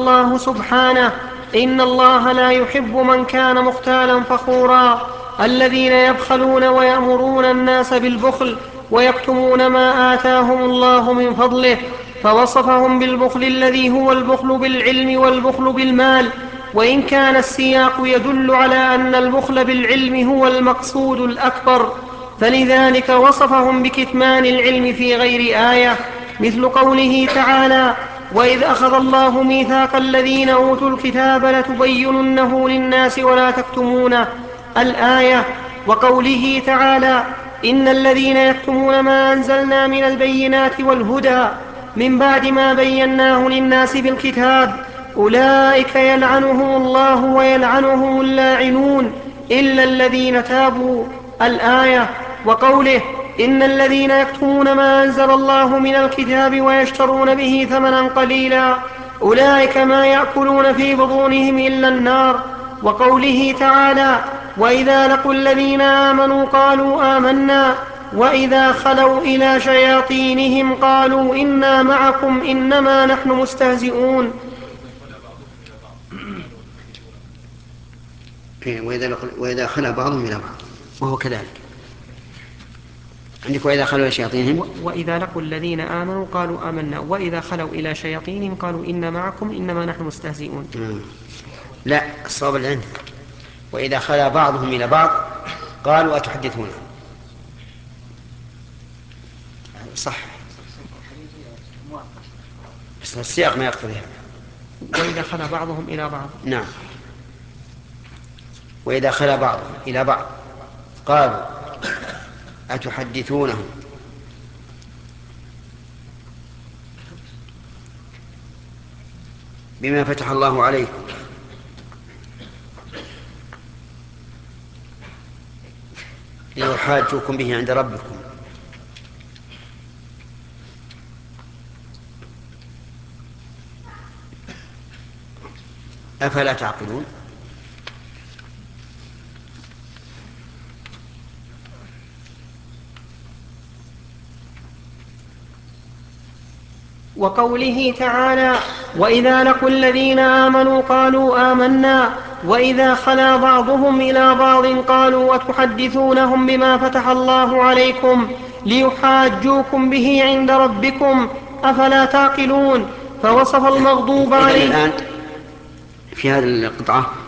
الله سبحانه: إن الله لا يحب من كان مختالا فخورا، الذين يبخلون ويأمرون الناس بالبخل ويكتمون ما آتاهم الله من فضله، فوصفهم بالبخل الذي هو البخل بالعلم والبخل بالمال، وإن كان السياق يدل على أن البخل بالعلم هو المقصود الأكبر، فلذلك وصفهم بكتمان العلم في غير آية، مثل قوله تعالى: وإذ أخذ الله ميثاق الذين أوتوا الكتاب لتبيننه للناس ولا تكتمونه الآية، وقوله تعالى: إن الذين يكتمون ما أنزلنا من البينات والهدى من بعد ما بيناه للناس بالكتاب أولئك يلعنهم الله ويلعنهم اللاعنون إلا الذين تابوا الآية، وقوله: إن الذين يكتمون ما أنزل الله من الكتاب ويشترون به ثمنا قليلا أولئك ما يأكلون في بطونهم إلا النار، وقوله تعالى: وإذا لقوا الذين آمنوا قالوا آمنا وإذا خلوا إلى شياطينهم قالوا إنا معكم إنما نحن مستهزئون. وإذا خلا بعضهم إلى بعض، وهو كذلك عندك: وإذا خلوا إلى شياطينهم. وإذا لقوا الذين آمنوا قالوا آمنا وإذا خلوا إلى شياطينهم قالوا إنا معكم إنما نحن مستهزئون. لا، الصواب اللي عندك: وإذا خلا بعضهم إلى بعض قالوا أتحدثون. صح، بس السياق ما يقتضي هذا. وإذا خلا بعضهم إلى بعض. نعم، وإذا خلا بعضهم إلى بعض قالوا أتحدثونهم بما فتح الله عليكم ليحاجوكم به عند ربكم أفلا تعقلون. وقوله تعالى: وإذا لقوا الذين آمنوا قالوا آمنا وإذا خلا بعضهم إلى بعض قالوا أتحدثونهم بما فتح الله عليكم ليحاجوكم به عند ربكم أفلا تعقلون، فوصف المغضوب عليهم. الآن في هذه القطعة